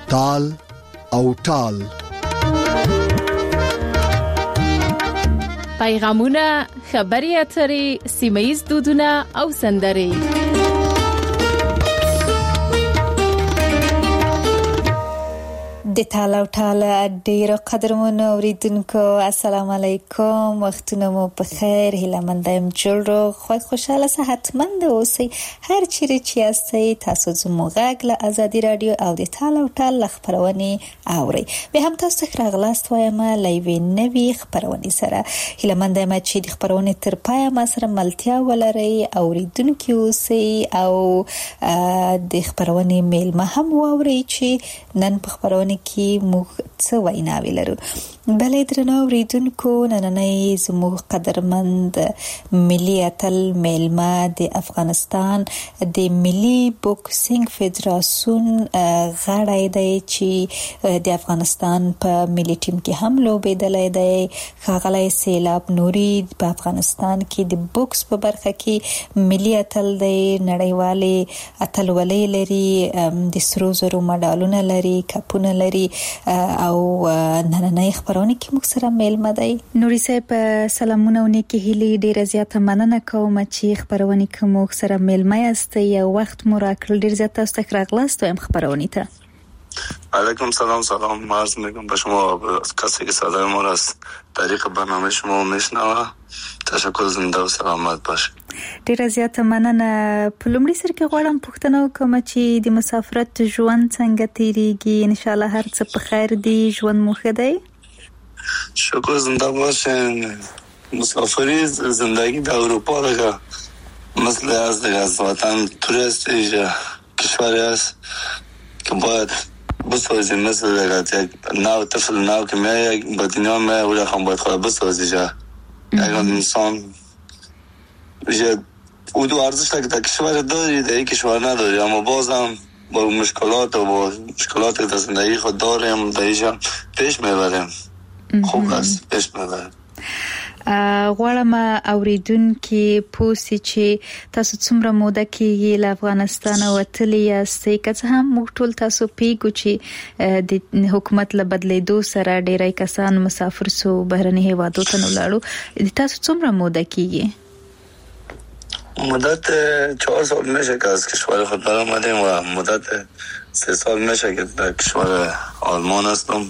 تال او ټال. پیغامونه، خبري اترې، سیمه‌ییز دودونه او سندرې. د تاله او ټاله ډیرو قدرمنو اوریدونکو السلام علیکم، وختونه مو په خیر، هیله مند یم جوړ خو خوشاله صحتمند اوسئ. هر چیرې چې یاستئ تاسو زموږ غږ له ازادي رادیو او د تاله او ټاله خبرونه اورئ. به هم تاسو ته راغلاست وایم لایوي نوي خبرونه سره. هیله مند یم چې د خبرونه تر پای ما سره ملتیا ولرئ، اوریدونکو اوسئ او د خبرونه میلمه هم واورئ چې نن په خبرونه کې موږ څه ویناوي لرو. بلې درنو اوریدونکو، نننۍ زموږ قدرمند ملي اتل میلمه د افغانستان د ملي بوکسینګ فدراسیون غړی دی چې د افغانستان په ملي ټیم کې هم لوبېدلی دی. ښاغلی سیلاب نوري په افغانستان کې د بوکس په برخه کې ملي اتل دی، نړیوالې اتلولۍ لري، د سرو زرو مډالونه لري، کپونه لري او نننۍ خبرونه کې موږ سره میلمه دی. نوري صاحب سلامونه او نیکی هیلې، ډیره زیاته مننه کوم چې خبرونه کې موږ سره میلمه یاست. یو وخت مو راکړل، ډیر زیات تاسو ته راغلاست وایم خبرونه ته. علیکم سلام عرض میکنم به شما کسی که صدای ما را از طریق برنامه شما میشنوه. تشکر، زنده و سلامت باشه. ډیره زیاته مننه. په لومړي سر کې غواړم پوښتنه وکړم چې د مسافرت ژوند څنګه تیریږي؟ ان شاء الله هر څه په خیر دی، ژوند مو ښه دی؟ شکر، زنده باشین. مسافری زندگی در اروپا دیگه مثل از وطن توریست کشوری است که باید بسازیم، مثل یک نو طفل نو که میای به دنیا میای و رقم باید خود بسازی جا یک انسان او دو ارزش که در کشور داری در یک کشور نداری، اما بازم با مشکلات و با مشکلات که در زندگی خود داریم در اینجا پیش میبریم. خوب است، پیش میبریم. غواړم اوریدونکو پوسی چې تاسو څومره موده کېږي له افغانستان وتلی یاستئ، که څه هم موږ ټول تاسو پیګو چې د حکومت له بدلیدو سره ډیری کسان مسافر سو بهرني هیوادو ته ولاړو. تاسو څومره موده کېږي؟ مدت 4 سال میشه که از کشور خود برآمدیم و مدت 3 سال میشه که در کشور آلمان هستم.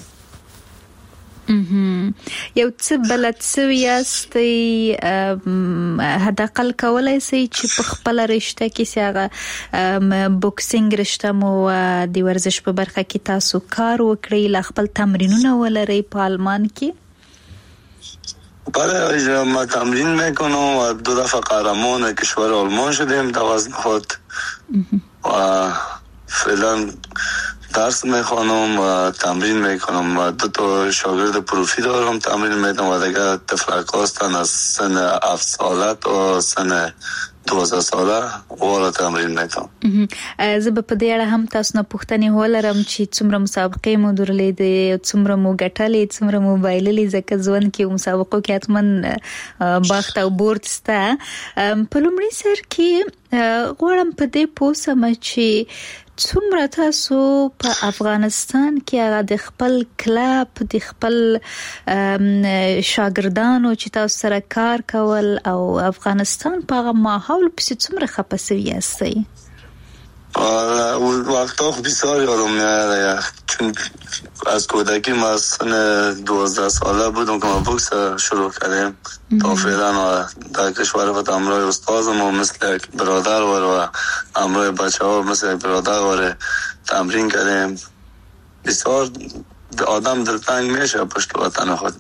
یو څه بلد سوی یاستئ، حداقل کولای سئ چې په خپل رشته کې سیاغه بوکسینګ رشته مو د ورزش په برخه کې تاسو کار وکړئ، لا خپل تمرینونه ولرئ په آلمان کې؟ بله، ما تمرین میکنم و 2 دفعه قهرمان کشور آلمان شدیم در وزن خود و فعلا درس میخوانم و تمرین میکنم و 2 تا شاگرد پروفی دارم، تمرین میدم و دیگه طفلک هستن از سن 7 ساله تا سن 12 ساله والا تمرین میکنم. زه په دې اړه هم تاسو نه پوښتنه ولرم چې څومره مسابقې مو درلودې، څومره مو ګټلې، څومره مو بایللې، ځکه ځوان کې مسابقو کې حتمن باخت او برد سته. په لومړي سر کې غواړم په دې پوښتنه چې څومره تاسو په افغانستان کې هغه د خپل کلب، د خپل شاګردانو چې تاسو سره کار کول او افغانستان په هغه ماحول پسې څومره خپه سوي یاستئ؟ وقتا بسیار یادم میاد، چون از کودکی ما از سن 12 ساله بودم که ما بوکس شروع کردیم تا فعلا در کشور خود همراه استادم و مثل برادر و همراه بچه ها مثل برادر و تمرین کردیم. بسیار آدم دلتنگ میشه پشت وطن خود.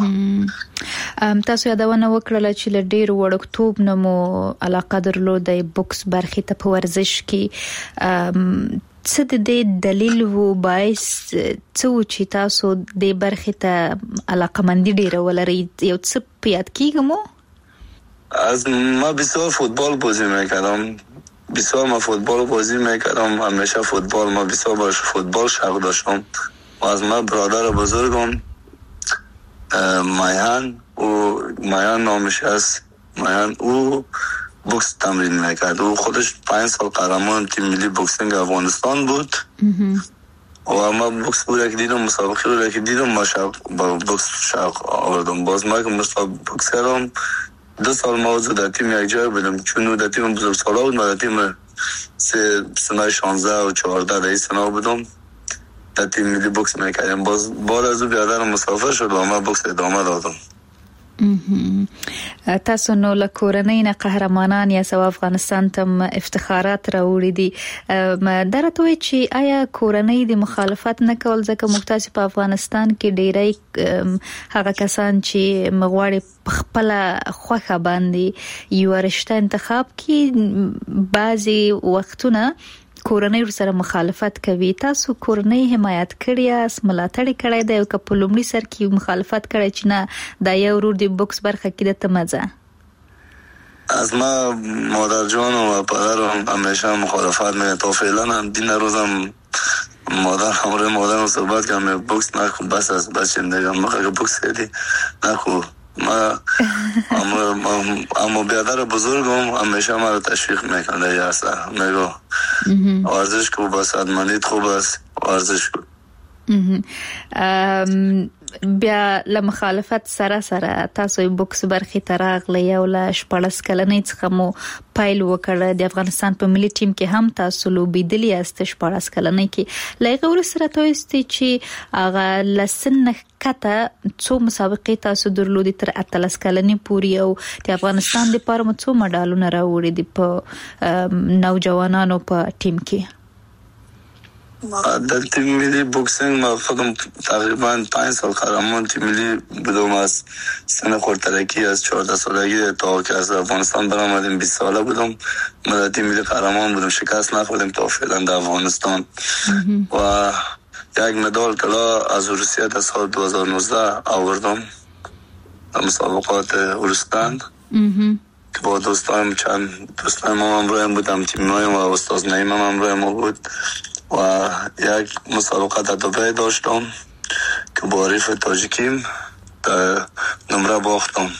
تاسو یادونه وکړه چې له ډیر وړکتوب نه مو علاقه درلوده بوکس برخې ته په ورزش کې. څه د دې دلیل وو باعث څه و چې تاسو د برخې ته علاقمندي ډیره ولرئ؟ یو څه په یاد کیږي مو؟ از ما بسیار فوتبال بازی میکردم، همیشه فوتبال، ما بسیار باش فوتبال شوق داشتم و از ما برادر بزرگم مایان نامش است، مایان او بوکس تمرین میکرد. او خودش 5 سال قهرمان تیم ملی بوکسینگ افغانستان بود و ما بوکس بود که دیدم مسابقه رو که دیدم ما با بوکس شوق آوردم. باز ما که بوکس کردم 2 سال موضوع در تیم یک جای بودم، چون در تیم بزرگسالا بود. ما در تیم سنای 16 و 14 در سنا بودم، در تیم ملی بوکس میکردیم. باز بعد از اون بیادرم مسافر شد و ما بوکس ادامه دادم. تاسو نو له کورنۍ نه قهرمانان یا سو افغانستان تم افتخارات راوړي دي. درته وی چې آیا کورنۍ د مخالفت نه کول ځکه مختاس په افغانستان کې ډیری هغه کسان چې مغواړي خپل خوخه باندې یو رشته انتخاب کی بعضي وختونه کورنۍ سره مخالفت کوي. تاسو کورنۍ حمایت کړی اس ملاتړ کړی دی او په لومړي سر کې مخالفت کړی چې نه دا یو ورور دی بوکس برخه کې د تمزه؟ از ما مادر جان و پدرم همیشه مخالفت میکنه. تا فعلا هم دین روزم مادر همراه مادرم صحبت کردم بوکس نکن، بس از بچه دیگه ما که بوکس کردی نکن. ما اما بیادر بزرگم همیشه ما رو تشویق میکنه. یاسا میگو ورزش کو، بس ادمانیت خوب است، ورزش کو. بیا له مخالفت سره تاسو بوکس برخه تراغلی او له 14 کلنې څخه مو پایل وکړه. د افغانستان په ملي ټیم کې هم تاسو لوبېدلی است 14 کلنې کې. لایغه ور سره تاسو چې هغه لسن کته څو مسابقې تاسو درلودي تر 18 کلنې پوري او د افغانستان لپاره مو څو مډالونه راوړي دي په نوجوانانو په ټیم کې؟ در تیم ملی بوکسینگ ما خودم تقریبا 5 سال قهرمان تیم ملی بودم. از سن خردترکی از 14 سالگی تا که از افغانستان برآمدیم 20 ساله بودم. ما در تیم ملی قهرمان بودم، شکست نخوردیم تا فعلا در افغانستان. و یک مدال طلا از روسیه در سال 2019 آوردم در مسابقات روسپند که با دوستایم چند دوستایم ما همراهم بودم، تیمایم و استاد نعیم هم همراه ما بود. و یک مسابقه در دبی داشتم که با حریف تاجیکیم در نمره باختم.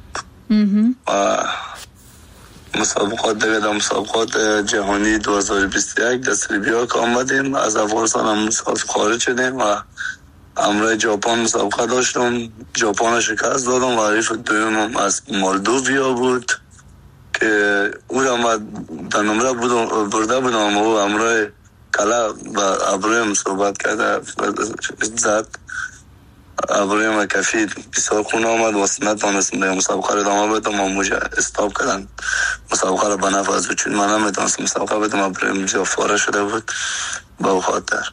و مسابقات دیگه در مسابقات جهانی 2021 در سربیا که آمدیم، از افغانستان هم خارج شدیم و همراه ژاپن مسابقه داشتم. ژاپن شکست دادم و حریف دویم از مالدوویا بود که او را در نمره برده بودم و همراه کلا با ابرویم صحبت کرده زد. ابرویم کفی بسیار خون آمد و نتونستم در مسابقه را ادامه بدم و موجه استاپ کردن مسابقه را به نفع از چون من نمیتونستم مسابقه بدم. ابرویم جا فاره شده بود با خاطر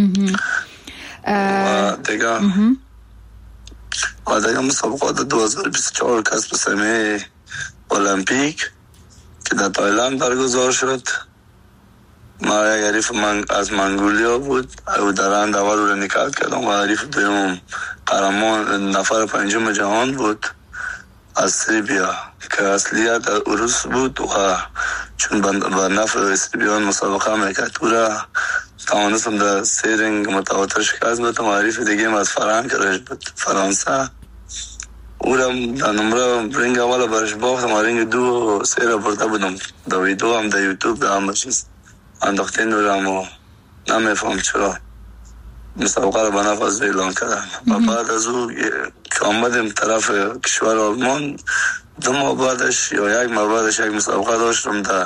و دیگه مسابقات 2024 کسب سهمیه المپیک که در تایلند برگزار شد. ما یک حریف از منگولیا بود او در اند اول رو نکات کردم و حریف دویم قهرمان نفر 5 جهان بود از سربیا که اصلیت روس بود و چون به نفع سربیان مسابقه میکرد او را توانستم در 3 رنگ متواتر شکست بدم. حریف دیگه از فرانسه او را در نمره رنگ اول برش باختم و رنگ 2 و 3 را برده بودم. در ویدیو هم در یوتیوب در همه چیز انداخته نورم و نمیفهم چرا مسابقه را به نفع از اعلان کردن. و بعد از او که آمدیم طرف کشور آلمان 2 ماه بعدش یا 1 ماه بعدش یک مسابقه داشتم در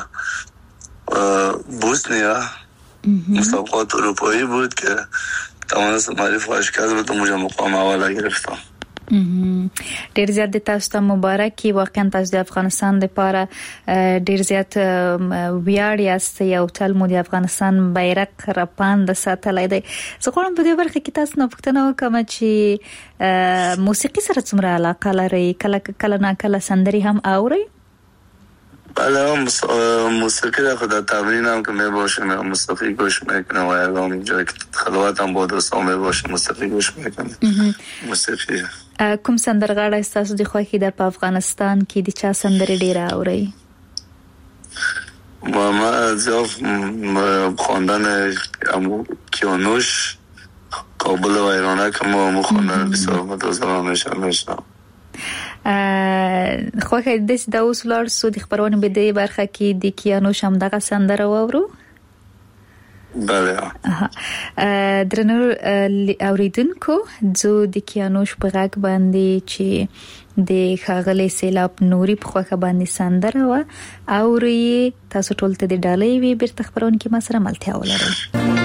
بوسنیا. مسابقات اروپایی بود که توانستم حریف را شکست بدم و مقام اول گرفتم. ډیر زیات د تاسو ته مبارکي. واقعا تاسو د افغانستان لپاره ډیر زیات ویاړ یاست. یو تل مو د افغانستان بیرغ راپاند ساتلای دی. زه غواړم په دې برخه کې تاسو نه پوښتنه وکړم چې موسیقي سره څومره علاقه لرئ؟ کله نه کله سندري هم اورئ؟ بله موسیقی را خود در تمرین هم که می باشیم موسیقی گوش میکنم و اگه جایی که خلوت هم با دوستان می باشیم موسیقی گوش میکنم. موسیقی کوم سندرغاړی ستاسو د خوښې در په افغانستان کې د چا سندرې ډېره اورئ؟ ما زیاد خواندن کیانوش کابل و ایرانه که ما خواندن بسیار متوازن میشنم. خوښه د اوس ولر سو د خبرونه به د برخه کې د کیانوش هم دغه سندره واورو. بله. درنو اوریدونکو زه د کیانوش په غږ باندې چې د خاغلی سیلاب نوري په خوخه باندې سندره و او ری تاسو ټول ته د ډالۍ وی بیرته خبرون کې ما سره ملتیا ولرم.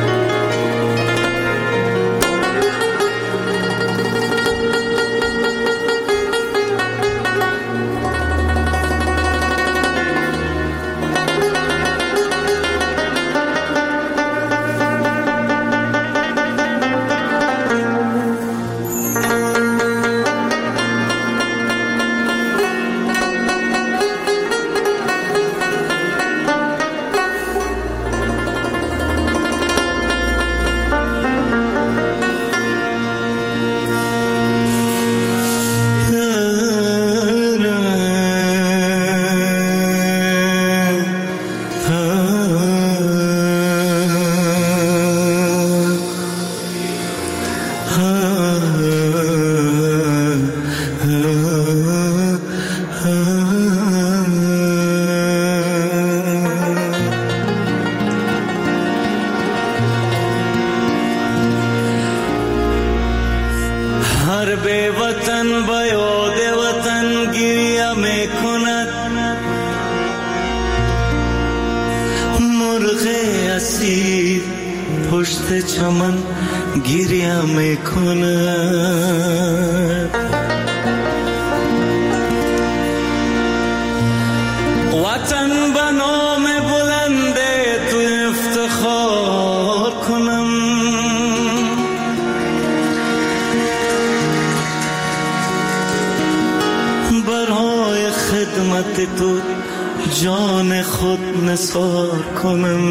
تو جان خود نثار کنم،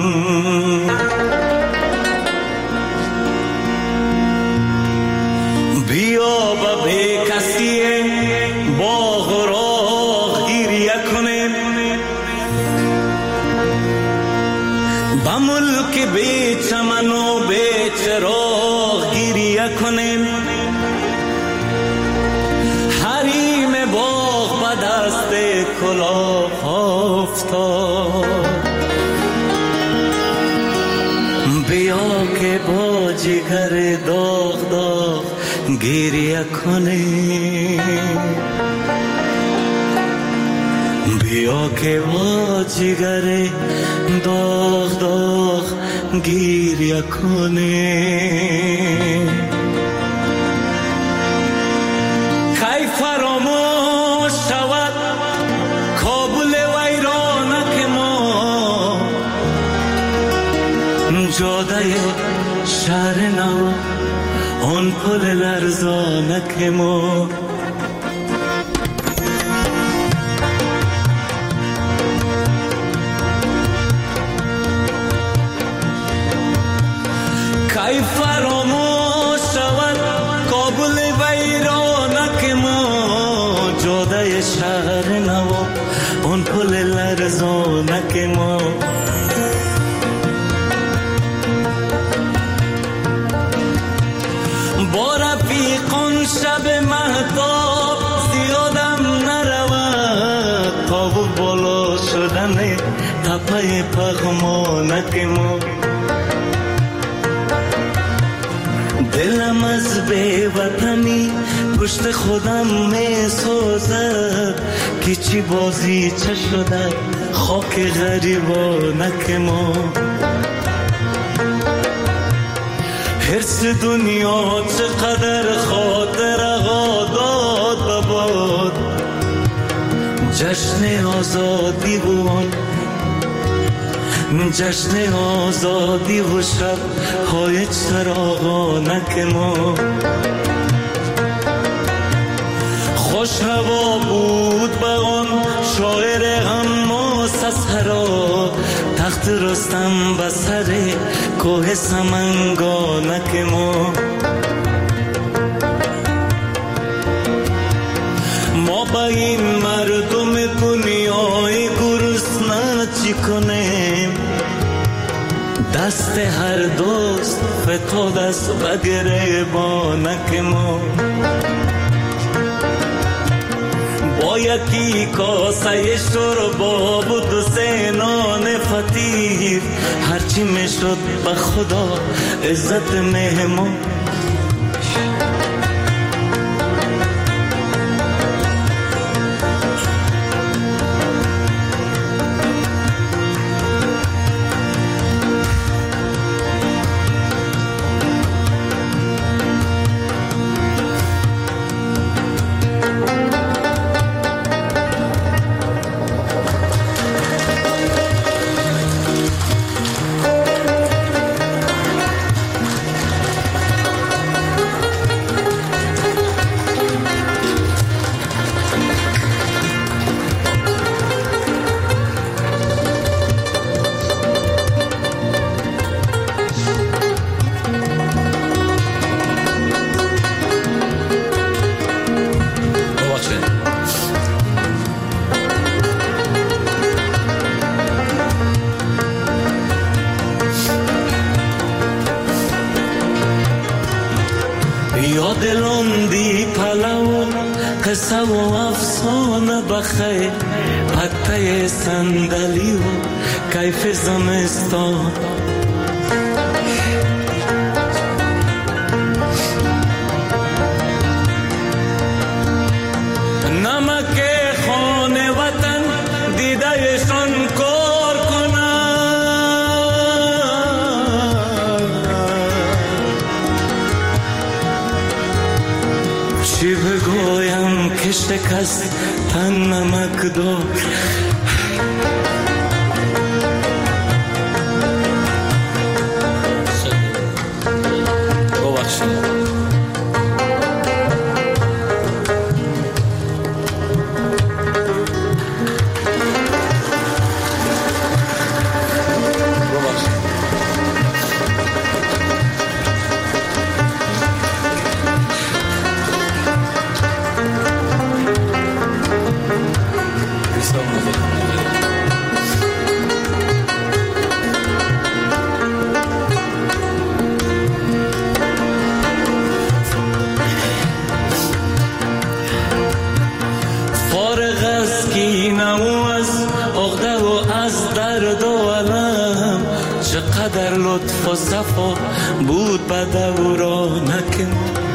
بیا با بی کسی باغ و راه گیریه کنیم، با ملک بی چمن و بی چراغ گیریه کنیم، حریم باغ با دست کلاه افتاد، بیا که با جگر داغ داغ گریه کنیم، بیا که با جگر داغ داغ گریه کنیم. کی فراموش شود کابل ویرانک ما، جاده شهر نو آن پل لرزانک ما، کی فراموش شود کابل ویرانک ما، جاده شهر نو آن پل لرزانک ما. با رفیقان شب مهتاب زیادم نرود، تا و بالا شدن تپه پغمانک ما، دلم از بی وطنی پشت خودم می سوزد، که چی بازی چه شده خاک غریبانک ما. حرص دنیا چقدر خاطر آداد بباد، جشن آزادی بون، جشن آزادی و شب های چراغانک ما. خوش هوا بود به آن شاعر غماس از هرا، تخت رستم به سر کوه سمنگانک ما. ما با این مردم دنیای گرسنه چی کنیم، دست هر دوست فتاد است و گریبانک ما. با با یکی کاسه شوربا بود و سه نان فطیر هرچی میشد به خدا عزت مهمان قصه و افسانه بخیر پته صندلی و کیف زمستان نمک خانه وطن دیدهشان کار کنن چی بگویم که شکست تن نمک دار چقدر لطف و صفا بود به دورانک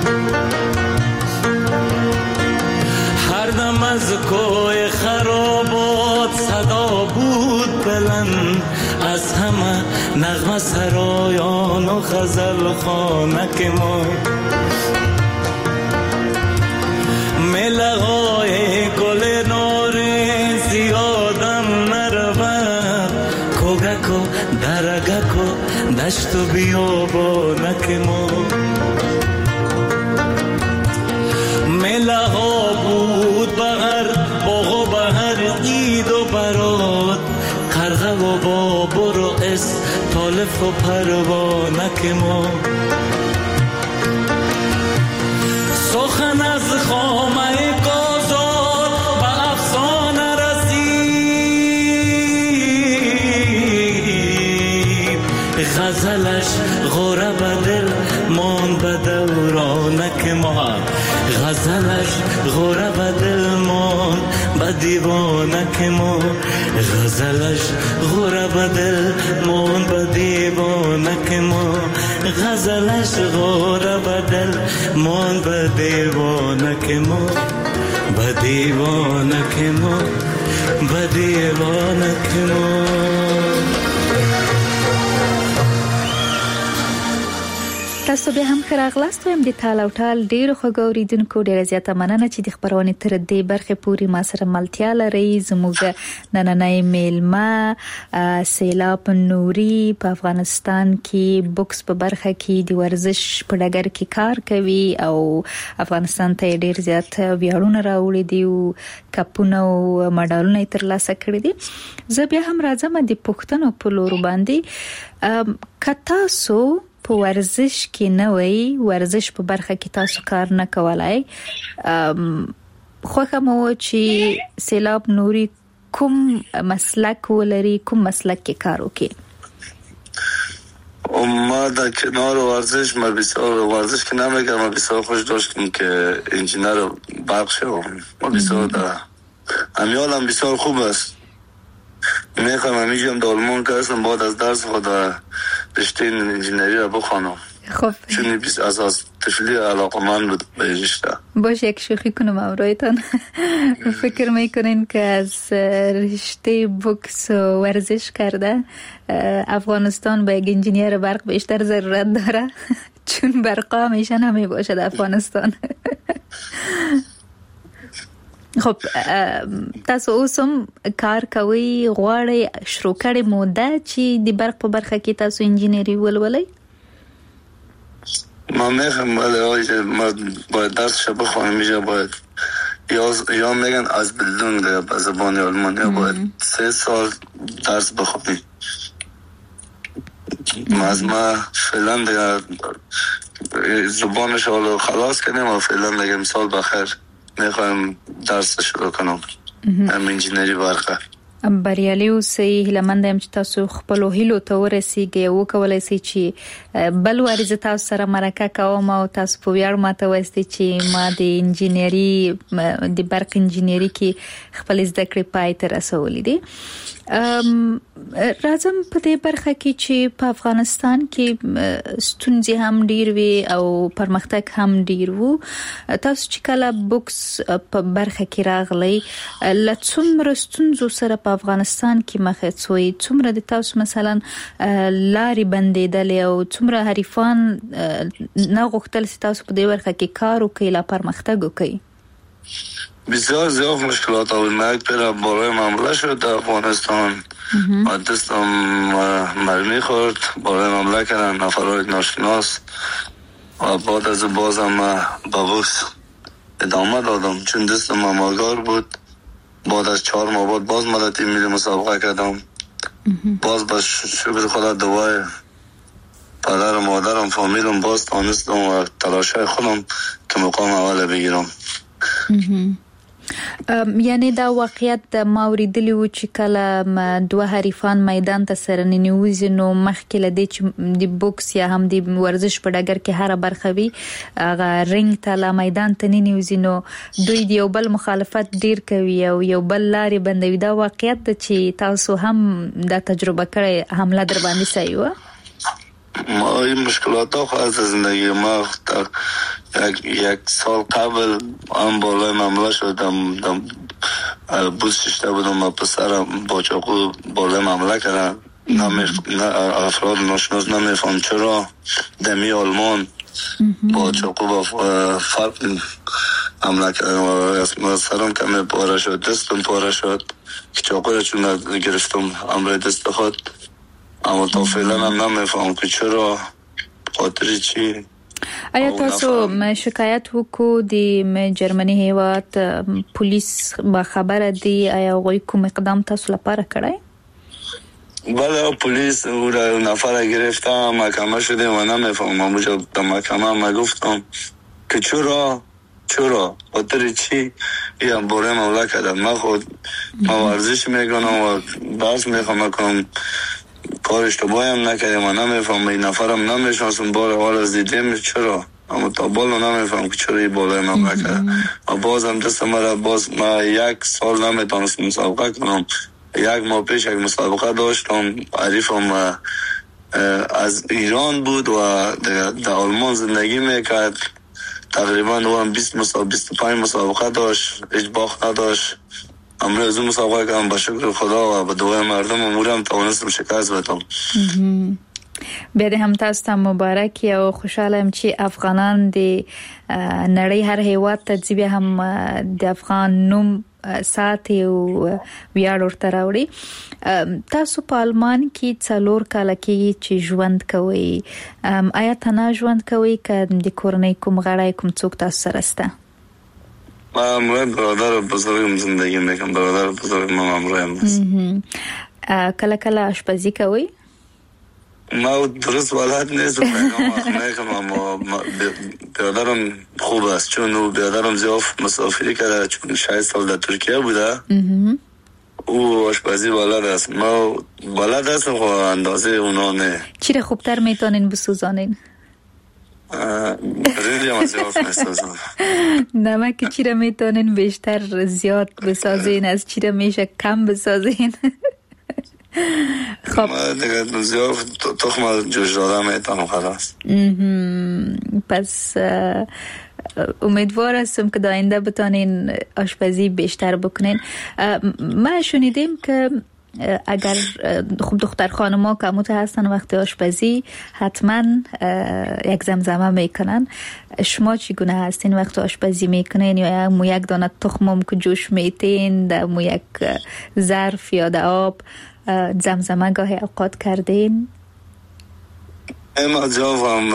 هر دم از کوی خرابات صدا بود بلند از همه نغمه سرایان و غزل خانک ما ملغای گل نارنج زیادم نرود کوگکو درگکو دشت و بیابانک ما مله ها بود بغر باغ و بهر عید و برات قرغه و بابر و استالف و پروانک ما سخن از خامه گازاد به افسانه رسید غزلش غوره به دل مان به دورانک ما غزلش غوره به دل مان به دیوانک ما غزلش غوره به دل مان به دیوانک ما غزلش غوره به دل مان به دیوانک ما به دیوانک ما به دیوانک ما تاسو به هم خراغلاست ویم د تال او ټال ډیرو خوګوریدونکو ډیره زیاته مننه چې د خبرونه تر دې برخه پوری ما سره ملتیا لري زموږ نننۍ میلمه سیلاب نوري په افغانستان کې بوکس په برخه کې د ورزش په ډګر کې کار کوي او افغانستان ته ډیر زیات ویاړونه راوړي دي او کپونه او مډالونه ترلاسه کړي دي زه بیا هم راځم د پښتنو په لور باندې کتا سو په ورزش کې نه وي ورزش په برخه کې تاسو کار نه کولای خو کوم چې سیلاب نوري کوم مسلک ولري کوم مسلک کې کار وکي ما در کنار ورزش ما بسیار ورزش که نمیگم ما بسیار خوش داشتیم که انجینر برق شدم ما بسیار در امیال هم بسیار خوب است. میخوام همیشه هم در آلمان که هستم بعد از درس خود رشته انجینری را بخوانم. خب چون بیس اساس طفلی علاقمند بود به رشته. باشه یک شوخی کنم امرایتان. فکر میکنین که از رشته بوکس و ورزش کرده افغانستان با یک انجینیر برق بیشتر ضرورت داره؟ چون برقا همیشه نمی باشد افغانستان. خب تاسو اوسم کار کوي غواړئ شروع کړئ موده چې د برق په برخه کې تاسو انجینری ولولئ؟ ما میخوام ما باید درسش بخوانم. میشه باید یا میگن از بلدون به زبان آلمانی باید 3 سال درس بخونیم. از ما فعلا دیگه زبانش رو خلاص کنیم و فعلا دیگه مثال بخیر میخوایم درس شروع کنم هم انجینری برقه. بریالي اوسئ. هیلهمند یم چې تاسو خپلو هیلو ته ورسیږئ او وکولای شئ چې بل واري زه تاسو سره مرکه کوم او تاسو په ویاړ ماته وایستئ چې ما د انجینری د برق انجینری کې خپل زده کړې پای ته رسولې دي. راځم په دې برخه کې چې په افغانستان کې ستونزې هم ډیر وي او پرمختګ هم ډیر وو. تاسو چې کله بوکس په برخه کې راغلی له څومره ستونزو سره په افغانستان کې مخ شوئ؟ څومره د تاسو مثلا لارې بندېدلې او څومره حریفان نه غوښتل چې تاسو په دې برخه کې کار وکړئ لا پرمختګ وکړئ؟ بسیار زیاد مشکلات آمد. من یک پیر بالای معامله شد در افغانستان و دستم مرمی خورد. بالای معامله کردن نفرهای ناشناس و بعد از بازم با بوکس ادامه دادم چون دستم آماگار بود. بعد از 4 ماه بعد باز مدتی میلی مسابقه کردم. باز با شکر خدا دوای پدر و مادرم فامیلم باز تانستم و تلاشه خودم که مقام اول بگیرم. یعنی دا واقعیت د ماوریدلی و چې کله دوه حریفان میدان ته سره ننوځي نو مخکې لدی چې د بوکس یا هم د ورزش په ډګر کې هر برخه وي هغه رنګ ته لا میدان ته ننوځي نو دوی د یو بل مخالفت ډیر کوي او یو بل لارې بندوي. دا واقعیت د چې تاسو هم دا تجربه کړئ حمله در باندې صحیح و؟ ما این مشکلات ها خواهد زندگی ما یک سال قبل هم بالای معامله شدم بوز ششته بودم و پسرم با چاقو بالای معامله کردن. افراد ناشناس نمیفهم چرا دمی آلمان با چاقو با فرق حمله کردن و سرم کمی پاره شد، دستم پاره شد که چاقو را چون گرفتم امر دست خود. اما تا فعلا هم نمیفهم که چرا خاطر چی. آیا تاسو شکایت وکړو د جرمني هیواد پولیس با خبره دی؟ آیا غوی کوم اقدام تاسو لپاره کړی؟ بله پلیس او را نفر گرفته محکمه شده و نمیفهم. اونجا در محکمه ما گفتم که چرا خاطر چی این باره معامله کردم. من خود ورزش میکنم و بحث میخوام کنم کار اشتباهی هم نکردم و نمیفهم. این نفرم نمیشناسم بار اول از دیدیم چرا اما تا بالو نمیفهم که چرا این بالای من نکردم و بازم دست مرا باز ما 1 سال نمیتونستم مسابقه کنم. 1 ماه پیش یک مسابقه داشتم. حریفم از ایران بود و در آلمان زندگی میکرد. تقریبا او 25 مسابقه داشت، هیچ باخت نداشت. امروز اون مسابقه کردم با شکر خدا و با دعای مردم امورم توانستم شکست بدم. بیا د هم تاسو ته مبارک او خوشاله یم چې افغانان د نړۍ هر هیواد ته ځي هم د افغان نوم ساتي او ویاړ ورته راوړي. تاسو په آلمان کې 4 کال کې چې ژوند کوئ، آیا تنها ژوند کوئ که د کورنۍ کوم غړی کوم څوک تاسو سره شته؟ من برادر بزرگم زندگی میکنم. برادر بزرگ من همراهم است. کله کله آشپزی کوئ؟ ما درست بلد نیستم اما برادرم خوب است چون برادرم زیاف مسافری کرده چون 6 سال در ترکیه بوده. او آشپزی بلد است. ما بلد هستم خب اندازه اونا نه. چی را خوبتر میتونین بسوزانین؟ برنج هم زیاد میسازم. نمک چی را میتونین بیشتر زیاد بسازین، از چی را میشه کم بسازین؟ خب ما دیگه زیاد تخم جوش دادم میتونم خلاص. پس امیدوار هستم که آینده بتانین آشپزی بیشتر بکنین. ما شنیدیم که اگر خب دختر خانما که مت هستن وقتی آشپزی حتما یک زمزمه میکنن. شما چگونه هستین وقتی آشپزی میکنین؟ یا مو یک دانه تخمم که جوش میتین در مو یک ظرف یا در آب زمزمه گاهی اوقات کردین؟ اما جواب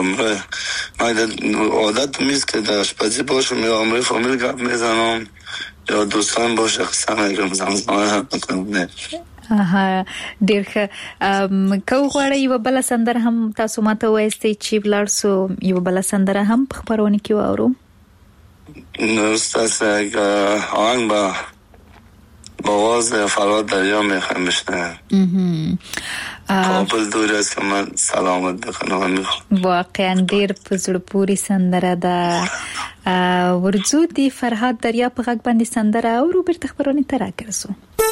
عادت میست که در آشپزی باشم یا عمری فامیل گپ میزنم یا دوستان باشه قسم میگم زمزمه میکنم. آها ډیر ښه. که غواړئ یوه بله سندره هم تاسو ماته وایستئ چې ولاړ سو یوه بله سندره هم په خپرونه کې واورو؟ ستاسو یک آهنگ با آواز فرهاد دریا میخوایم بشنویم. کابل دور است که من سلامت بکنم. واقعا ډیر په زړه پورې سندره ده. ورځو د فرهاد دریا په غږ باندې سندره اورو، بیرته خپرونې ته راګرځو.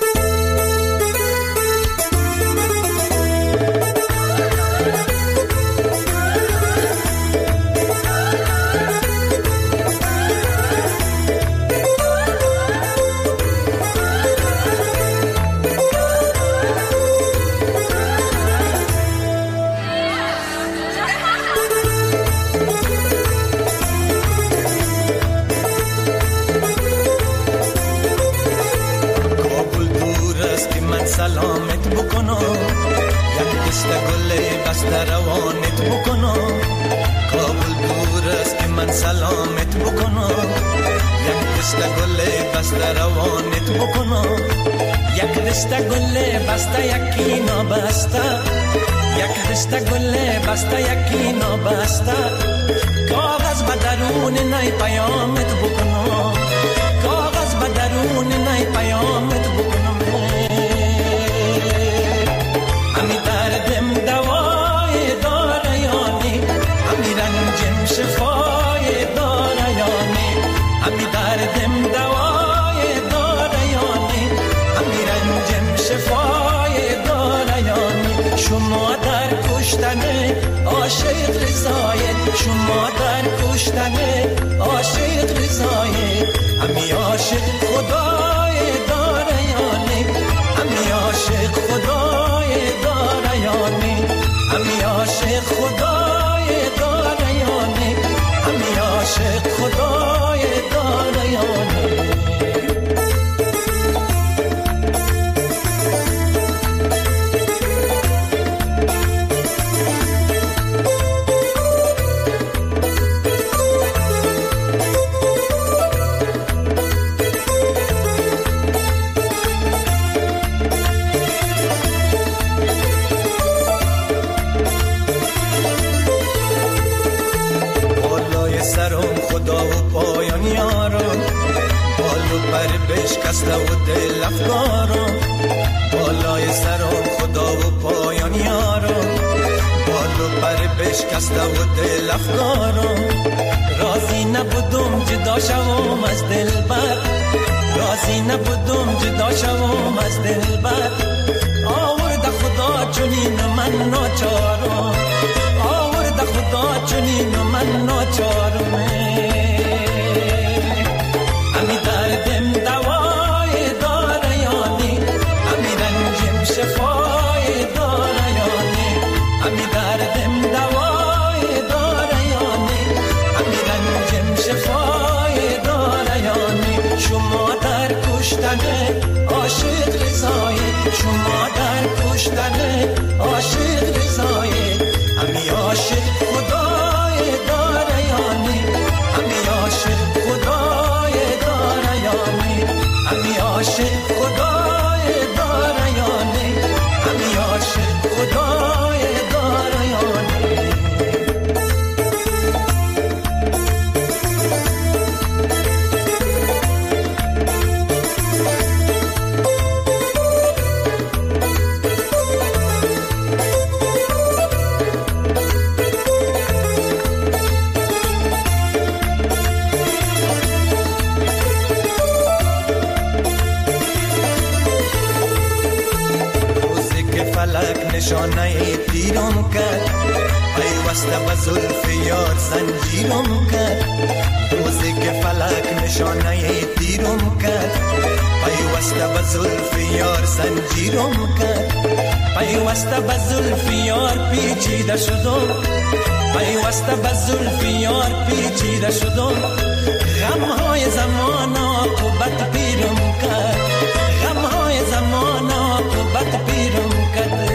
سلامت بکنم یک دست گل بسته روانت بکنم. کابل دور است که من سلامت بکنم یک دست گل بسته روانت بکنم. یک دست گل بسته یکی نابسته، یک دست گل بسته یکی نابسته. کاغذ به درون نای پیامت بکنم، کاغذ به درون نای پیامت بکنم. همی دردم دوای دارایانی، همی رنجم شفای دارایانی. همی دردم دوای دارایانی، همی رنجم شفای دارایانی. شما در کشتن عاشق رضایت، شما در کشتن عاشق رضایت. همی عاشق خدای دارایانی، همی عاشق خدای دارایانی. همی عاشق خدای دارایانی، همی عاشق خدای دارایانی. بشکسته و دل افکارم، بالای سرم خدا و پایان یارم. بال و پر بشکسته و دل افکارم. راضی نبودم جدا شوم از دلبر، راضی نبودم جدا شوم از دلبر. آورد خدا چنین من ناچارم، آورد خدا چنین من ناچارم. همی دردم دوای دارایانی، همی رنجم شفای دارایانی. همی دردم دوای دارایانی، همی رنجم شفای دارایانی. شما در کشتن عاشق رضایت، شما در کشتن عاشق رضایت. همی عاشق خدای دارایانی، همی عاشق خدای دارایانی. همی عاشق خدای دارایانی، همی عاشق خدای دارایانی. تیرم کرد پیوسته به زلف یار زنجیرم کرد روزی که فلک نشانه تیرم کرد پیوسته به زلف یار زنجیرم کرد پیوسته به زلف یار پیچیده شدم پیوسته به زلف یار پیچیده شدم غمهای زمان عاقبت پیرم کرد غمهای زمان عاقبت پیرم کرد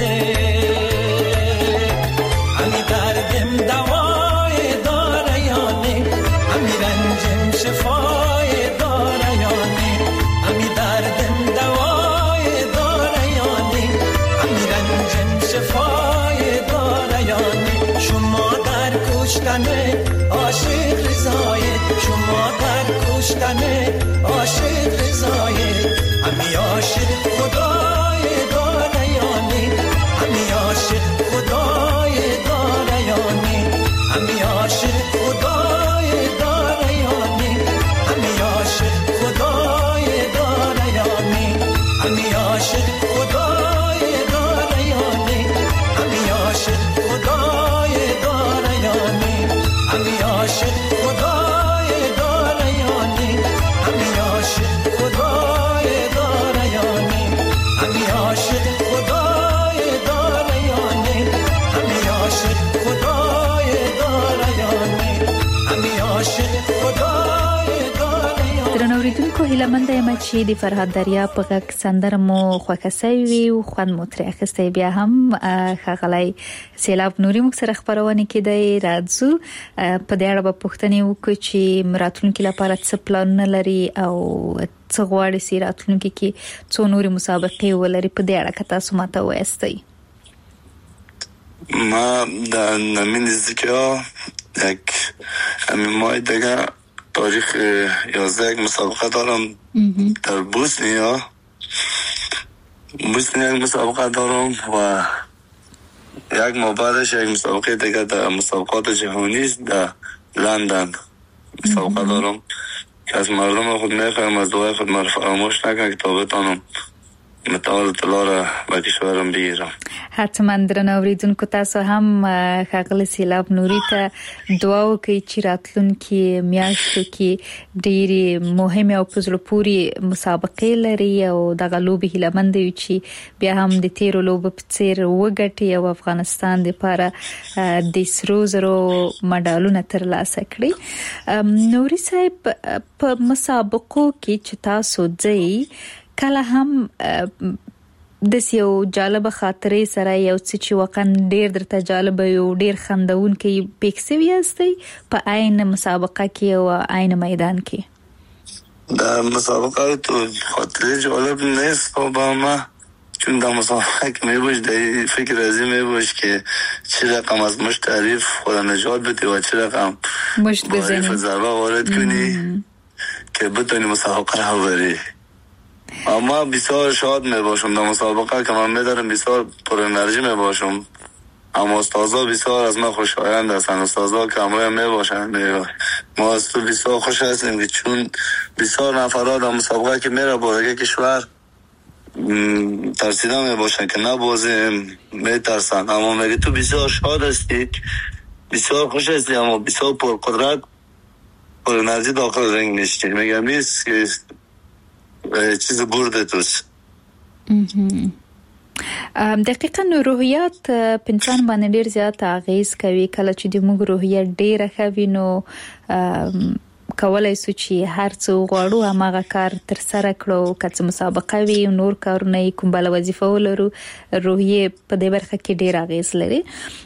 همی دردم دوای داره یا نه همی رنجم شفای داره یا نه همی دردم دوای داره یا نه همی رنجم شفای داره یا نه شما در کشتن عاشق رضایت شما در کشتن عاشق رضایت همی عاشق خدای داره یا نه همی عاشق خدای داره یا نه همی عاشق خدای داره یا نه همی عاشق خدای داره یا نه همی عاشق خدای داره یا نه همی عاشق خدای داره یا نه همی عاشق خدای داره یا نه همی عاشق خدای داره یا نه همی عاشق خدای داره یا نه همی عاشق خدای داره یا نه همی عاشق خدای داره یا نه. درنوریدونکو هیله مند یم چې د فرهاد دریا په غږ سندره مو خوښه سوي وي او خوند مو ترې اخیستی. بیا هم ښاغلی سیلاب نوري موږ سره خپرونه کیدی راځو په دې اړه به پوښتنې وکړو چې راتلونکي لپاره څه پلانونه لري او څه غواړي چې راتلونکي کې څو نورې مسابقې ولري. په دې اړه که تاسو ماته وایستئ. ما در نزدیکی یک همین ماه دیگه تاریخ 11 یک مسابقه دارم در بوسنیا یک مسابقه دارم و یک ماه بعدش یک مسابقه دیگه در مسابقات جهانی در لندن مسابقه دارم که از مردم خود میخوایم از دعای خود مرا فراموش نکنم که تا بتانم متعال طلا را به کشورم بگیرم. حتما درنوریدونکو تاسو هم ښاغلی سیلاب نوري ته دعا وکړئ چې راتلونکي میاشتو کې ډېرې مهمې او په زړه پورې مسابقې لري او دغه لوبې هیله مند یو چې بیا هم د تیرو لوبو په څېر وګټي او افغانستان دپاره د سرو زرو مډالونه ترلاسه کړي. نوري صاحب په مسابقو کې چې تاسو ځئ کله هم د یو جالب خاطرې سره یو څه چې واقعا ډېر درته جالب یو ډېر خندونکی پیښ شوی یاستئ په عین مسابقه کې او عین میدان کې؟ در مسابقه تو خاطره جالب نیست با ما چون در مسابقه که میبوش در فکر ازی میبوش که چه رقم از مشت تعریف خدا نجات بده و چه رقم مشت بزنی ضربه وارد کنی که بتونی مسابقه رو بری. اما بسیار شاد میباشم در مسابقه که من میدارم بسیار پر انرژی میباشم اما استازا بسیار از من خوشایند هستند. استازا که همراه میباشند ما از تو بسیار خوش هستیم که چون بسیار نفرات در مسابقه که میره با دیگه کشور ترسیده میباشند که نبازیم میترسند اما میگه تو بسیار شاد هستی بسیار خوش هستی اما بسیار پر قدرت پر انرژی داخل رنگ نشتی میگم نیست که چیز برده توست. دقیقاً روحیات په انسان باندې ډیر زیات اغیز کوي. کله چې د موږ روحیه ډیره ښه وي نو کولای شو چې هر څه غواړو هماغه کار تر سره کړو. که څه مسابقه وي نور کارونه کوم بل وظیفه ولرو روحیه په دې برخه کې ډیر اغیز لري.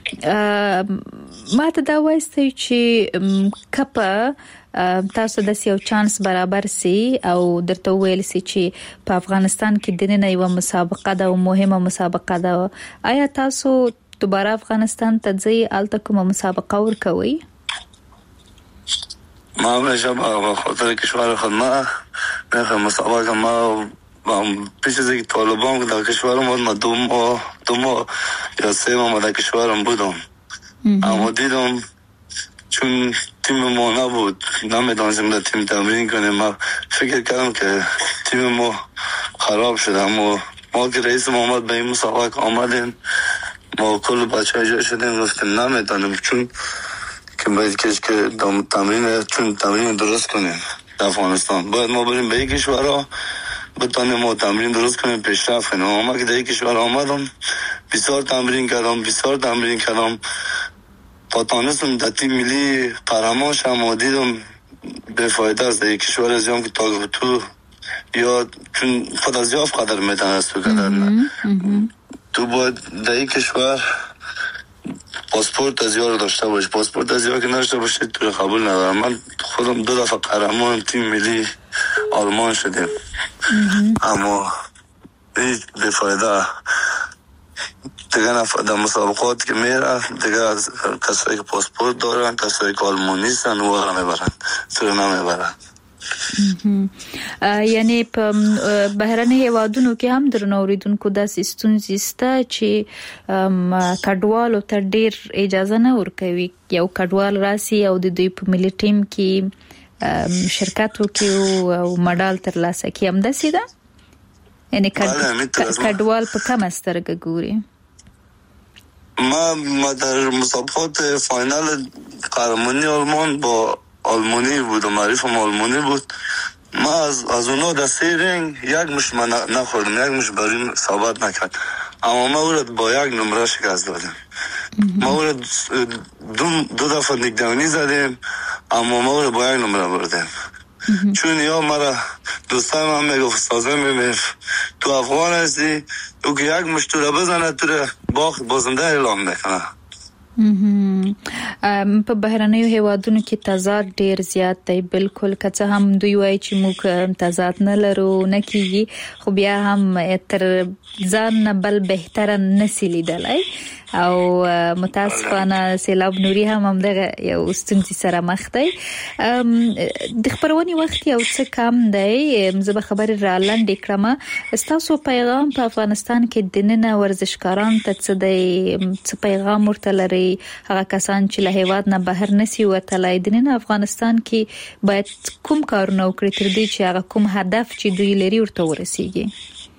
ما ته دا وایستئ چې کپه تاسو د یو چانس برابر سي او درته ویل سي چې په افغانستان کې د نن یو مسابقه ده او مهمه مسابقه ده، آیا تاسو دوباره افغانستان ته ځئ الته کومه مسابقه ورکوئ؟ ما همیشه با خاطر کشور خود ما میخوام مسابقه ما پیش از اینکه طالبان در کشورم بود ما دو ماه یا 3 ماه در کشورم بودم اما دیدم چون تیم ما نبود نمیدانستیم در تیم تمرین کنیم. ما فکر کردم که تیم ما خراب شده اما ما که رئیس محمد به این مسابقه آمدیم ما کل بچه جای شدیم گفتیم نمیتونیم، چون که باید که تمرین درست کنیم در افغانستان. باید ما بریم به یک کشورها بتانیم ما تمرین درست کنیم، پیشرفت کنیم. ما که در یک کشور آمدم بسیار تمرین کردم تا تانستم در تیم ملی قهرمان شدم و دیدم بفایده است. در یک کشور از که تا تو یا چون خود از یافت قدر میتونست تو کردن، تو باید در یک کشور پاسپورت از یار داشته باش. پاسپورت از یار که نداشته باشه تو قبول ندارم. من خودم 2 دفعه قهرمان تیم ملی آلمان شدیم، اما هیچ بفایده. دیگه در مسابقات که میره دیگه کسایی که پاسپورت دارن، کسایی که آلمانی هستن و را میبرن، تو نمیبرن. یعنی په بهرني هیوادونو کې هم درنو اوریدونکو داسې ستونزې شته چې کډوالو ته ډیر اجازه نه ورکوي. یو کډوال راسي او د دوی په ملي ټیم کې شرکت وکړي او مډال ترلاسه کړي، هم داسې ده؟ یعنی کډوال په کومه سترګه ګوري؟ ما در مسابقات فاینال قهرمانی آلمان با آلمانی بود و معرفم آلمانی بود. ما از اونا در 3 رنگ یک مش من نخوردم، یک مش بریم ثابت نکرد، اما ما او را با 1 نمره شکست دادیم. ما او را 2 دفعه نگدانی زدیم، اما ما او را با 1 نمره بردیم. چون یا مرا دوستای من میگفت استازه میگفت تو افغان هستی، تو که 1 مش تو را بزنه تو را بازنده اعلام میکنه. په بهرنیو هیوادونو کې تضاد ډیر زیات دی. بالکل که څه هم دوی وایي چې موږ تضاد نه لرو نه کیږي، خو بیا هم تر ځان نه بل بهتره نسی لیدلی او متاسفانه سیلاب نوري هم دغه یو ستونزې سره مخ دی. د خبرونې وخت یو څه کم دی، زه به خبرې را لنډې کړم. ستاسو پیغام په افغانستان کې د ننه ورزشکاران ته څه دی؟ څه پیغام ورته لري؟ هغه کسان چې له هیواد نه بهر نسی وتلی، د ننه افغانستان کې باید کوم کارونه وکړي تر دې چې هغه کوم هدف چې دوی لري ورته ورسیږي؟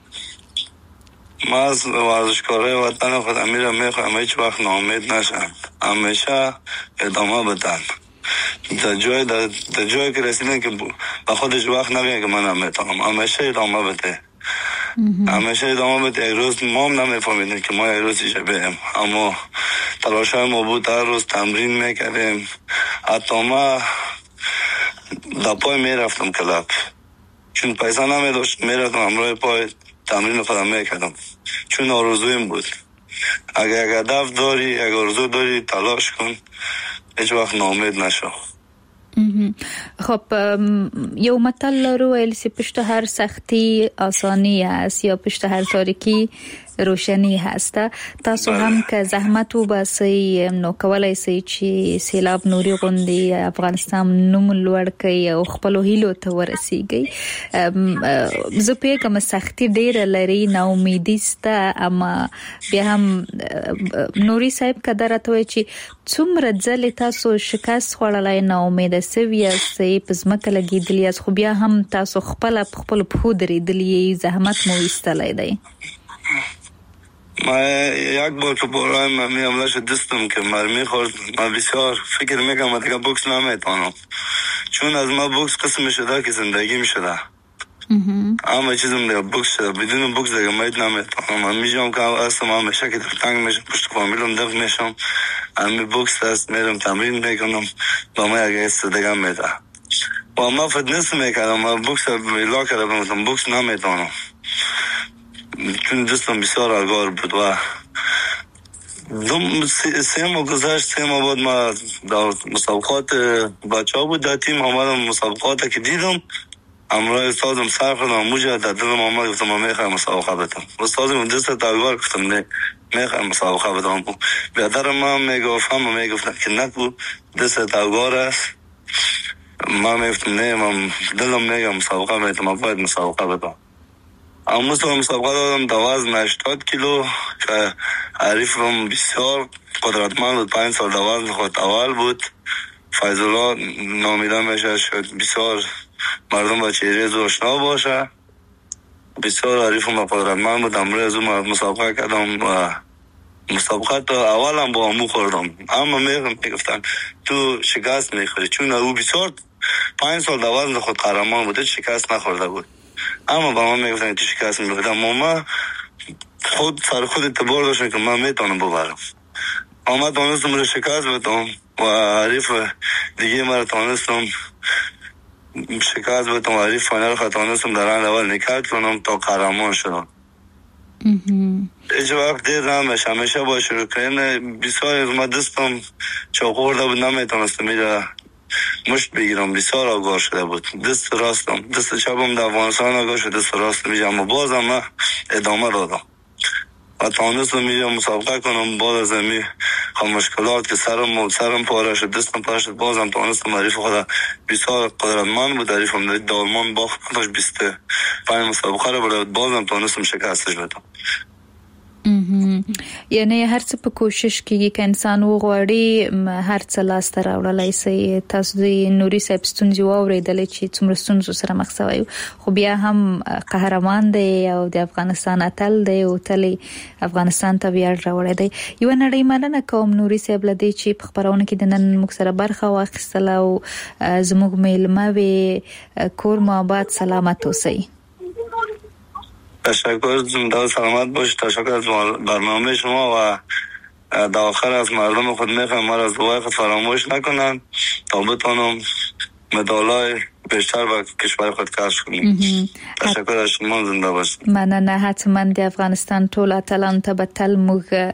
ما از ورزشکارای وطن خود امیرم میخواهم هیچ وقت ناامید نشن، همیشه ادامه بدن. در جایی که رسیدن که با خودش وقت نبینه که من هم میتونم، همیشه ادامه بده. همیشه ادامه بده. یک روز ما هم نمیفهمیدیم که ما یک روز ایجا بیم، اما تلاشای ما بود هر روز تمرین میکردیم. حتی ما در پای میرفتم کلاب، چون پیسه نمیداشت میرفتم همراه پای تمرین خودم میکردم، چون آرزویم بود. اگر یک هدف داری، یک آرزو داری، تلاش کن، هیچ وقت ناامید نشو. خب یو متل لرو ویل چې پشت هر سختی آسانی هست یا پشت هر تاریکی روشنی هست. تاسو هم که زحمت وباسئ نو کولای شئ چې سیلاب نوري غوندي افغانستان نوم لوړ کړئ او خپل هیلو ته ورسیږئ. زه پیګم سختی ډیر لري، نو امیدي سته، اما بیا هم نوري صاحب کدارته وي چې څومره ځلې تاسو شکست خوړلای، نو امید سوي سي پزمکه لګیدلی، خو بیا هم تاسو خپل په درېدلی، زحمت مو ایستلای دی. ما یک بار که برای من حمله شد دستم که مرمی خورد، من بسیار فکر میکنم دیگه بوکس نمیتونم، چون از ما بوکس قسم شده که زندگی میشده. اما چیزم دیگه بوکس شده، بدون بوکس دیگه نمیتونم. من میجام که اصلا من همیشه که تنگ میشم، پشت فامیلم دفت میشم، امی بوکس دست میرم تمرین میکنم، با ما یک ایست دیگه میده. و ما فتنس میکردم، من بوکس بیلا کرده بمتم، بوکس نمیتونم، چون دستم بسیار الگار بود. و 3 ماه گذشت، 3 ماه بعد ما در مسابقات بچه ها بود در تیم آمدم، مسابقات که دیدم امرای استادم سر خودم موجه در دلم آمد، گفتم من میخوایم مسابقه بدم. استادم دست الگار گفتم نه میخوایم مسابقه بدم. بیادر من میگفت هم میگفتن که نکو دست الگار است. من میگفتم نه، من دلم میگم مسابقه میدم، من باید مسابقه بدم. اما مسابقه دادم در وزن 80 کیلو که حریفم بسیار قدرتمند بود، 5 سال در وزن خود اول بود. فیض‌الله نامیده میشه، شد بسیار مردم با چهره زو آشنا باشه. بسیار حریفم قدرتمند بود. امروز مسابقه کردم و مسابقه تا اولم با امو خوردم، اما میگفتن تو شکست میخوری، چون او بسیار 5 سال در وزن خود قهرمان بوده، شکست نخورده بود. اما با من میگفتن تو شکست میخوردم، اما خود سر خود اعتبار داشتم که من میتونم ببرم. اما تانستم رو شکست بدم و حریف دیگه مرا تانستم شکست بدم و حریف فاینال خود تانستم در راند اول نکات کنم تا قهرمان شدم. هیچ وقت دیدم همیشه با شروع کردن بسیار از ما دستم چاقو خورده بود، نمیتونستم میره مشت بگیرم، بسیار آگاه شده بود. دست راستم، دست چپم در افغانستان آگاه شده، دست راستم میجم، اما بازم من ادامه دادم و تانستم میجم مسابقه کنم. باز از امی مشکلات که سرم پاره شد، دستم پاره شد، بازم تانستم. حریف خود بسیار قدرتمند بود، حریفم دالمان باخت نداشت، 25 مسابقه رو برد، بازم تانستم شکستش بدم. یعنی هر څه په کوشش کې کې انسان وغواړي هر څه لاس ته راوړلای شي. تاسو د نوري صاحب ستونزې واورېدلې چې څومره ستونزو سره مخ شوی، خو بیا هم قهرمان دی او د افغانستان اتل دی او تل افغانستان ته ویاړ راوړی دی. یو نړۍ مننه کوم نوري صاحب لدی چې په خبرونه کې د نن موږ سره برخه واخیستله او زموږ میلمه وي. کور مو آباد، سلامت اوسئ. تشکر، زنده و سلامت باشید. تشکر از برنامه شما و در آخر از مردم خود میخوام ما را از دعای خود فراموش نکنن تا بتانم مدالای بیشتر با کشور خود کسب کنیم. تشکر از شما، زنده باشید. مننه. حتما د افغانستان ټول اتلان ته به تل موږ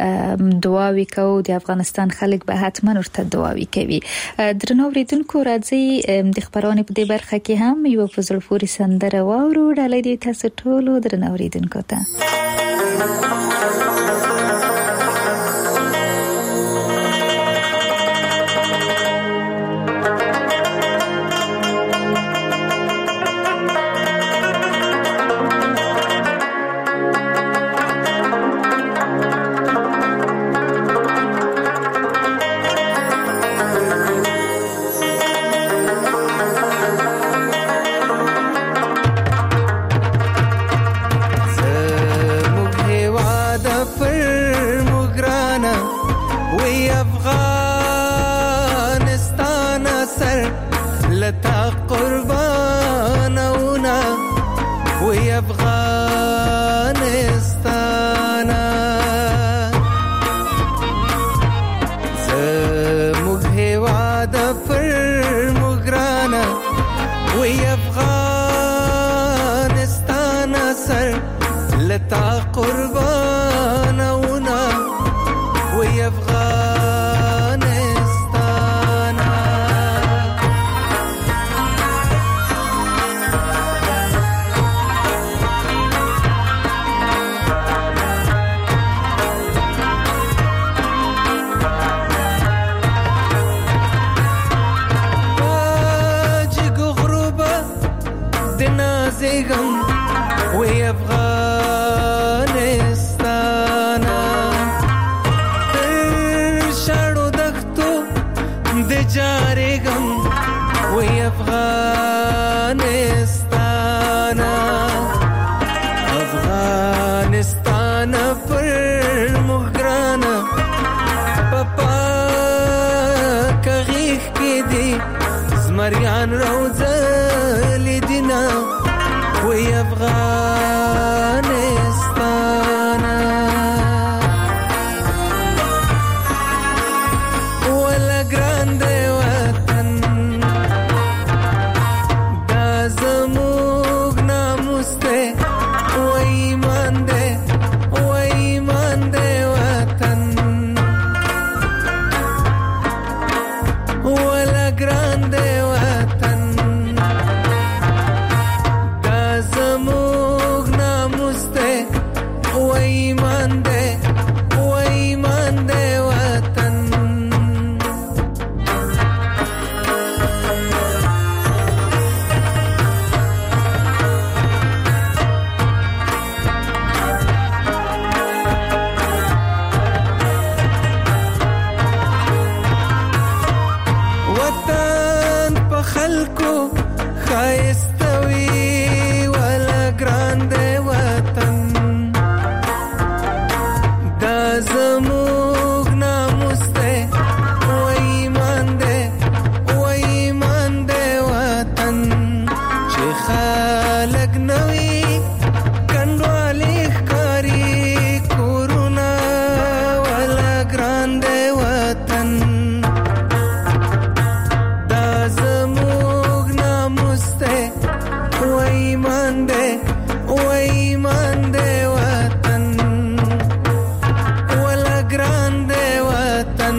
دعاوې کوو، د افغانستان خلک به حتما ورته دعاوې کوي. درنو اوریدونکو، راځئ د خبرونې په دې برخه کې هم یو په زړه پورې سندره واورو. ډالۍ دی تاسو ټولو درنو اوریدونکو ته. grande watan da zamu ګران دی وطن دا زموږ ناموس دی و ایمان دی وطن ولا ګران دی وطن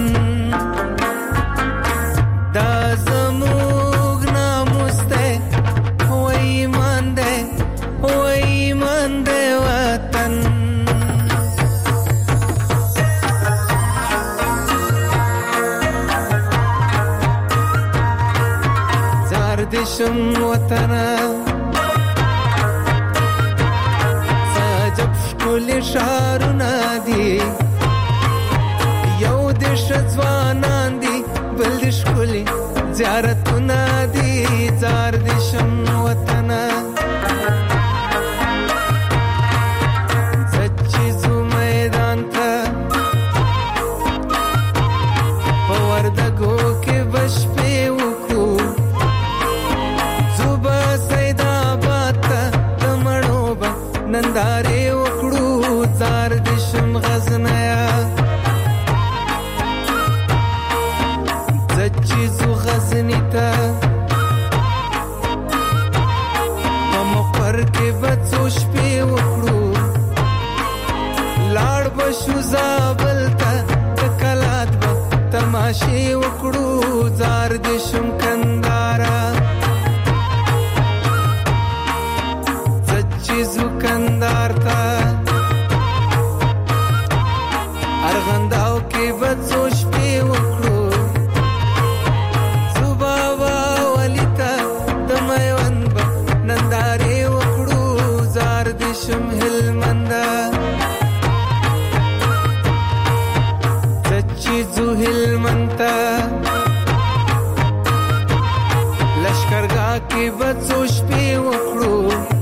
دا زموږ ناموس دی و ایمان دی وطن دشم وطنا ساجب شکل شارنا دی یو دش ځوانان دی بل دش کلی زیارتنا دی زار دشم وطنا سچیزو میدان تا پوردگو کے بش پہ وکو ننداره وکړو زار دشم غزنیا زچیزو غزنی تا مقر کې بچو شپې وکړو لاړ بشو زابل تا کلات با تماشې وکړو زار دشم کندارا زکندار تا ارغنداو کې بچو شپې وکړو صبا ولیتا د میوند با ننداره وکړو زار دشم هلمندا سچیزو هلمنتا لشکرګاه کې بچو شپې وکړو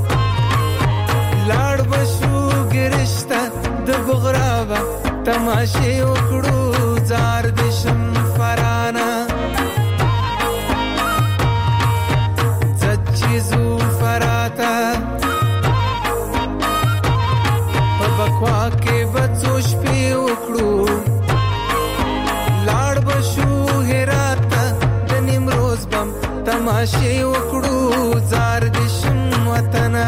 لاړ بشو ګرشتا د بغرابا تماشې وکړو زار دشم فرانا زچیزو فراتا په بکوا کې بچو شپې وکړو لاړ بشو هراتا د نیمروز بم تماشې وکړو زار دشم وطنا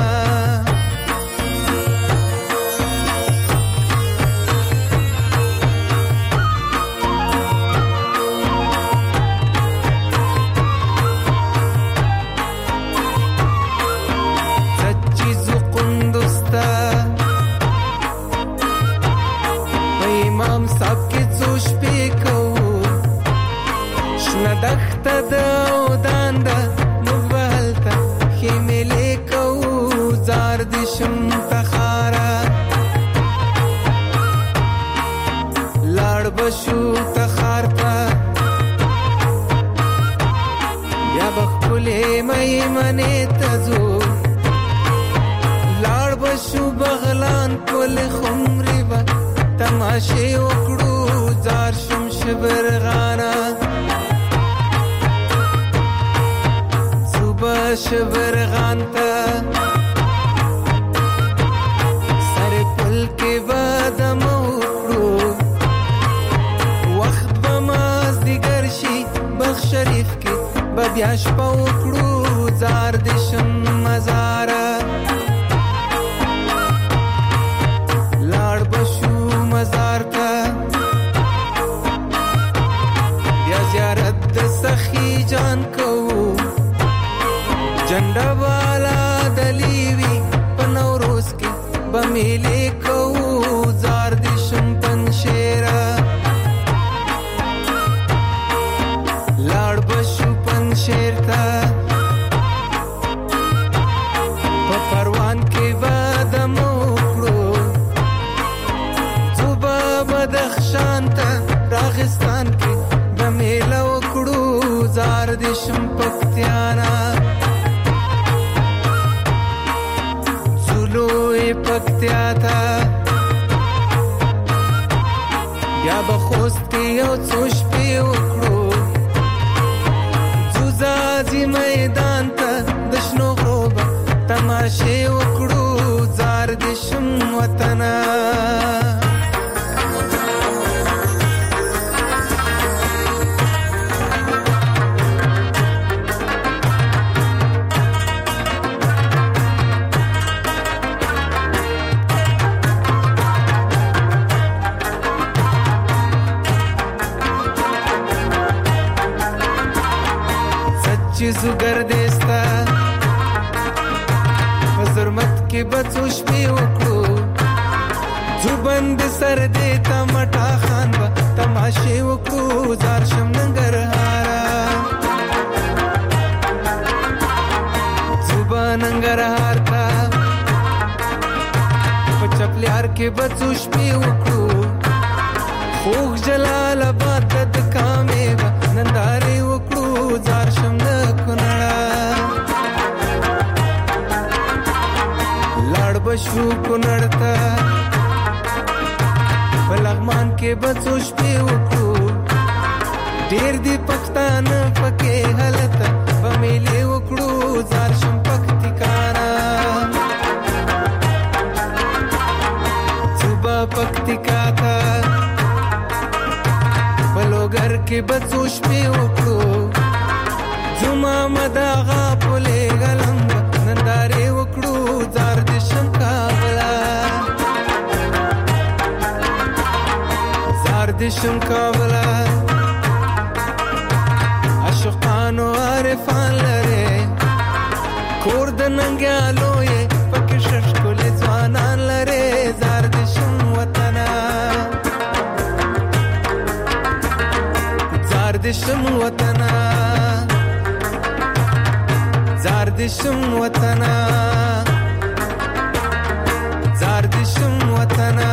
دخته دا ودان دا مبالتا خیملی کو زار دشم تخارا لاړ بشو تخارتا یا بخپلی میمنی تزو لاړ بشو بغلان کل خمری با تماشې وکړو زار شم شبرغانا شبرغان تا سر پل کے بادم اکڑو وقت بماز دیگر شی بخ شریف کے ببیاش پا اکڑو زار دشم مزارا لاړ بشو مزار تا بیا زیارت د سخی جان کو جنډا والا دلیوی پنوروز کې بمیلې کو زار دشم پنشیرا لاړ بشو پنشیر تا په پروان کې بادم وکړو صوبه بدخشان تا راغستان کې بمیله وکړو زار دشم پکتیانا پکتیا تا یا بخوست کې یو څو شپې وکړو زوزازي میدان ته د شنو غروبه تماشې وکړو زار دشم وطنا چې زوګر دېستا په ظلمت کې بڅو شپې وکړو زوبند سر دې تمټا خان به تماشې وکړو زار شم ننګرهارا زوبا ننګرهار تا په چپلیار کې بڅو شپې وکړو خوږ جلال آباد د کامې به نندارې وکړو زار شم د کونړه لاړ بشو کونړ ته په لغمان کې بڅو شپې وکړو ډېر دي پښتانه پکې هلته په میلې وکړو زار شم پکتیکانا صوبه پکتیکا ته بلوګر کې بڅو شپې وکړو زما مداغه پولې غلم نندارې وکړو زار دې شم کابلا زار دې شم کابلا عاشقانو عارفان لره کور د ننګیالو یې پکې ششکول ځوانان لره زار دې شم وطنا زار دې شم وطنا زار دې شم وطنا زار دې شم وطنا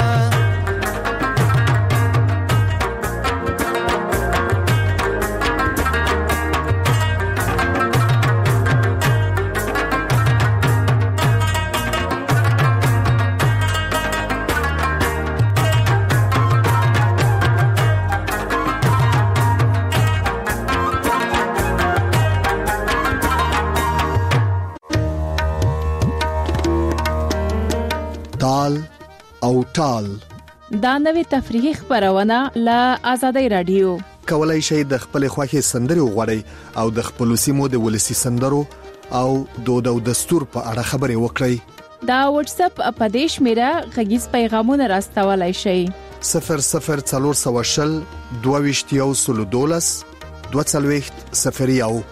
تال او ټال دا نوې تفریحي خبرونه له آزادۍ رادیو کولای شئ د خپل خوښي سندري وغوړئ او د خپل سیمو د ولسی سندرو او دود او دستور په اړه خبري وکړئ. دا واتس اپ اپدیش میرا غږیز پیغامونه راستولای شئ 0040 22 12 20 01